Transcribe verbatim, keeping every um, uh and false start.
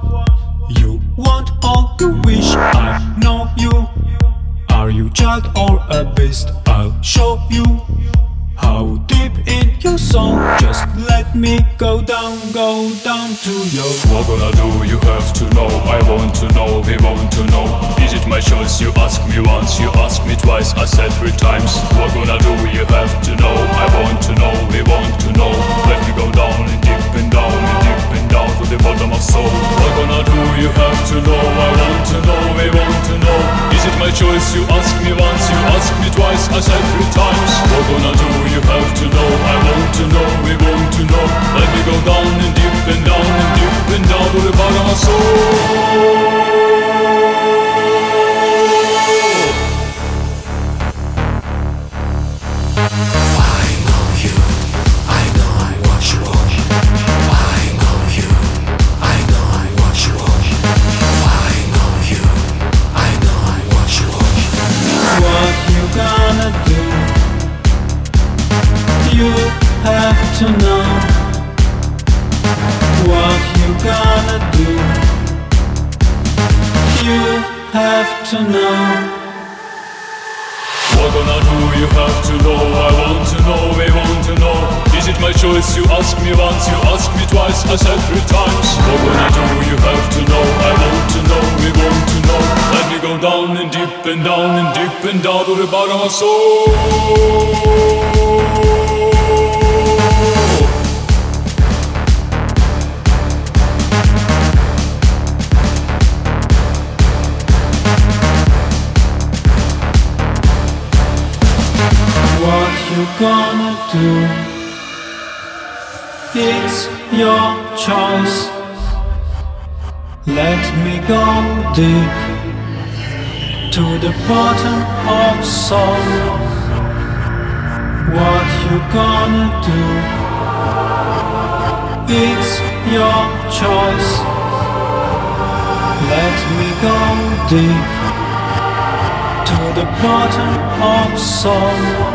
you want or you wish. I know you. Are you child or a beast? I'll show you how deep in your soul. Just let me go down, go down to your. What gonna do? You have to know. I want to know, we want to know. Is it my choice? You ask me once, you ask me twice, I said three times. What gonna do? You have to know. I want to know, we want to know. Let me go down and deep and down and deep and down to the bottom of soul. What gonna do? You have to know. I want to know, we want to know. Is it my choice? You ask me once, you ask me twice, I said three times. What gonna do? You have to know. I want to know, we want to know. Let me go down and deep and down and deep and down to the bottom of soul. You have to know what you gonna do. You have to know. What gonna do? You have to know. I want to know, we want to know. Is it my choice? You ask me once, you ask me twice, I said three times. What gonna do? You have to know. I want to know, we want to know. Let me go down and deep and down and deep and down to the bottom of soul. What you gonna do? It's your choice. Let me go deep to the bottom of soul. What you gonna do? It's your choice. Let me go deep to the bottom of soul.